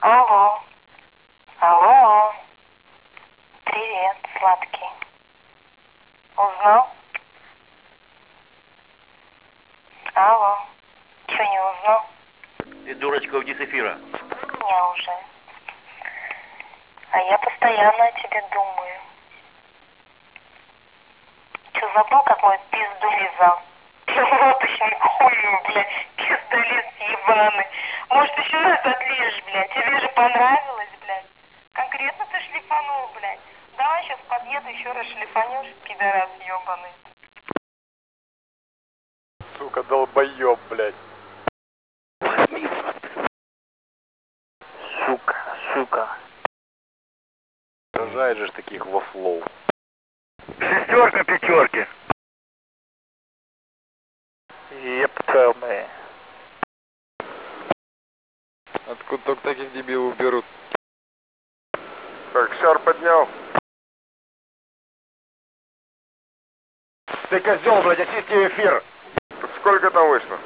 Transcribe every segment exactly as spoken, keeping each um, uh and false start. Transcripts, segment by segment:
Алло. Алло. Привет, сладкий. Узнал? Алло. Чё, не узнал? Ты, дурочка, уйди с эфира. Я уже. А я постоянно о тебе думаю. Чё, забыл, как мой пизду лизал? Вот еще хую, блядь, пиздолиз ебаный. Может, еще раз отлижешь, блядь? Тебе же понравилось, блядь? Конкретно ты шлифанул, блядь. Давай сейчас подъеду, еще раз шлифанешь, пидорас ебаный. Сука, долбоеб, блядь. Сука, сука. Рожает же таких во флоу. Шестерка пятерки. Ептамы. Откуда только таких дебилов берут? Так, шар поднял. Ты козел, блядь, очисти эфир. Так сколько там вышло?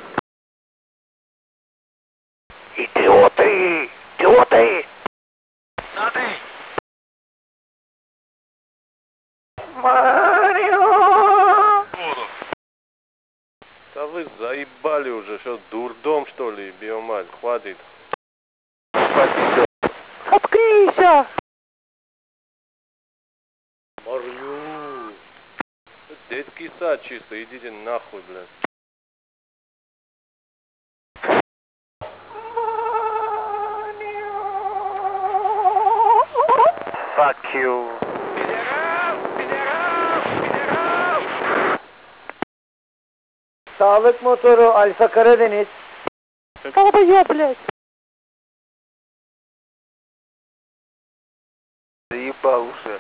Идиоты! Идиоты! Смотри! Марио! Да вы заебали уже, что, дурдом что ли, биомаль, хватит. Заткнись! Марью! Детский сад чисто, идите нахуй, блядь. Fuck you. Sağlık motoru Alfa Karadeniz. Долбоёб, блядь. Заебал уже.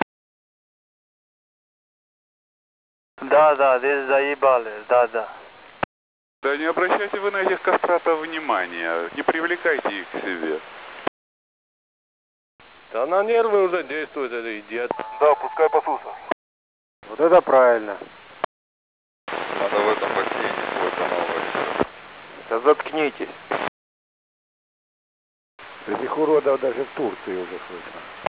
Да, да, здесь заебали, да, да. Да не обращайте вы на этих кастратов внимания, не привлекайте их к себе. Да на нервы уже действует этот идиот. Да, пускай пасутся. Вот это правильно. Надо в этом бассейне свой канал варить. Да заткнитесь. Этих уродов даже в Турции уже слышно.